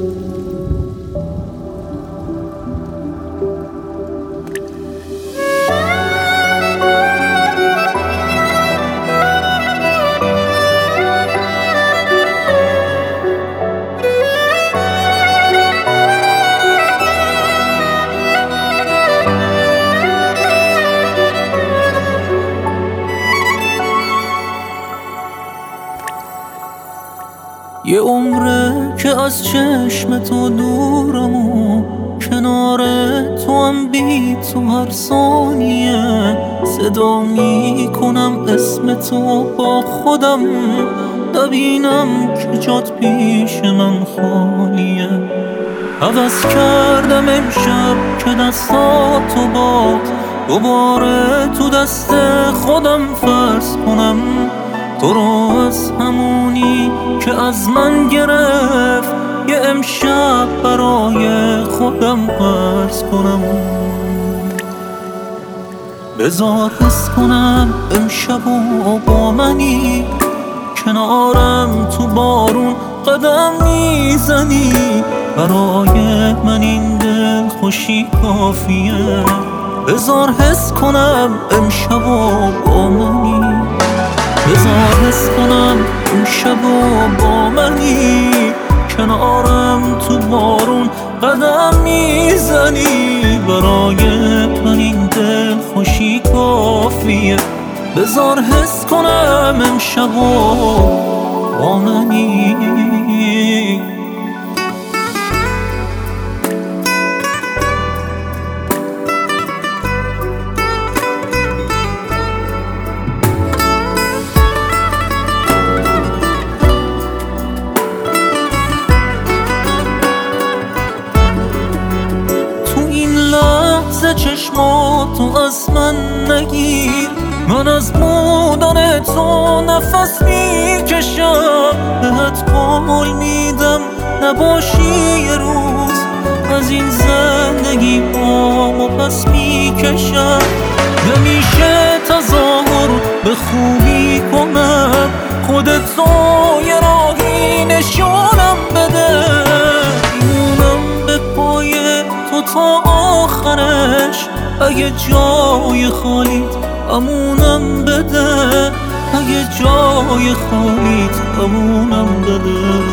یه عمره که از چشم تو دورم و کنار تو هم بی تو هر ثانیه صدا میکنم اسم تو با خودم، نبینم که جات پیش من خالیه. عوض کردم امشب که دستاتو باد دوباره تو دست خودم فرض کنم، تو رو از همونی که از من گرفت یه امشب برای خودم قرض کنم. بذار حس کنم امشب و با منی، کنارم تو بارون قدم میزنی، برای من این دل خوشی کافیه. بذار حس کنم امشب و با منی، بذار حس کنم امشب و با منی، کنارم تو بارون قدم میزنی، برای من این دل خوشی کافیه. بذار حس کنم امشب و با منی. چشماتو از من نگیر، من از بودن تو نفس میکشم، بهت قول میدم نباشی یه روز، از این زندگی پامو پس میکشم. نمیشه تظاهر به خوبی کنم، خودت تو یه راهی نشونم بده، میمونم به پای تو تا آخرش، اگه جای خالیت امونم بده، اگه جای خالیت امونم بده.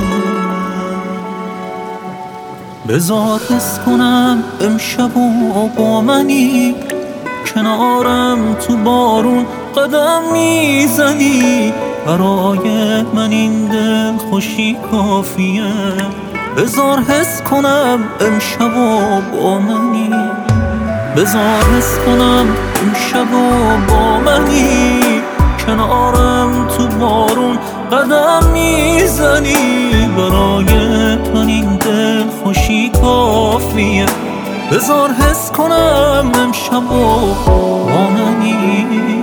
بذار حس کنم امشب و با منی، کنارم تو بارون قدم میزنی، برای من این دل خوشی کافیه. بذار حس کنم امشب و با منی، بذار حس کنم امشب و با منی، کنارم تو بارون قدم میزنی، برای من این دل خوشی کافیه. بذار حس کنم امشب و با منی.